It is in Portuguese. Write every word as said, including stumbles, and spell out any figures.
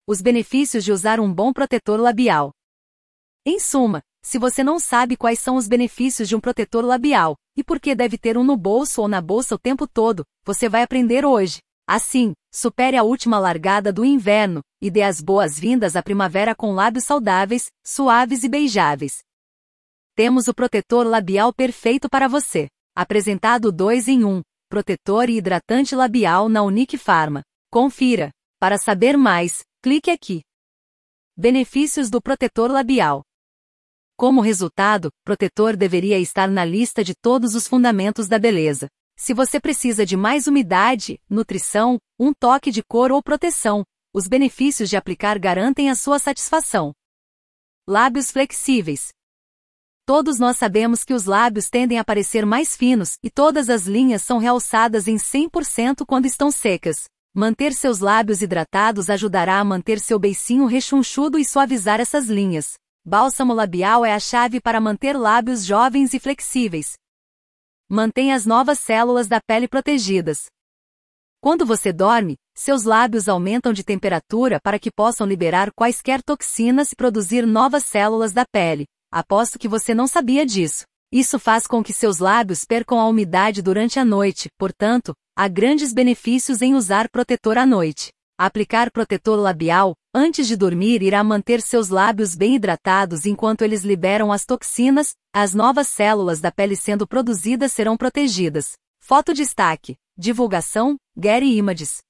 Os benefícios de usar um bom protetor labial. Em suma, se você não sabe quais são os benefícios de um protetor labial, e por que deve ter um no bolso ou na bolsa o tempo todo, você vai aprender hoje. Assim, supere a última largada do inverno, e dê as boas-vindas à primavera com lábios saudáveis, suaves e beijáveis. Temos o protetor labial perfeito para você. Apresentado dois em um, protetor e hidratante labial na Unique Pharma. Confira. Para saber mais, clique aqui. Benefícios do protetor labial. Como resultado, protetor deveria estar na lista de todos os fundamentos da beleza. Se você precisa de mais umidade, nutrição, um toque de cor ou proteção, os benefícios de aplicar garantem a sua satisfação. Lábios flexíveis. Todos nós sabemos que os lábios tendem a parecer mais finos, e todas as linhas são realçadas em cem por cento quando estão secas. Manter seus lábios hidratados ajudará a manter seu beicinho rechonchudo e suavizar essas linhas. Bálsamo labial é a chave para manter lábios jovens e flexíveis. Mantém as novas células da pele protegidas. Quando você dorme, seus lábios aumentam de temperatura para que possam liberar quaisquer toxinas e produzir novas células da pele. Aposto que você não sabia disso. Isso faz com que seus lábios percam a umidade durante a noite, portanto, há grandes benefícios em usar protetor à noite. Aplicar protetor labial, antes de dormir, irá manter seus lábios bem hidratados enquanto eles liberam as toxinas, as novas células da pele sendo produzidas serão protegidas. Foto destaque. Divulgação, Getty Images.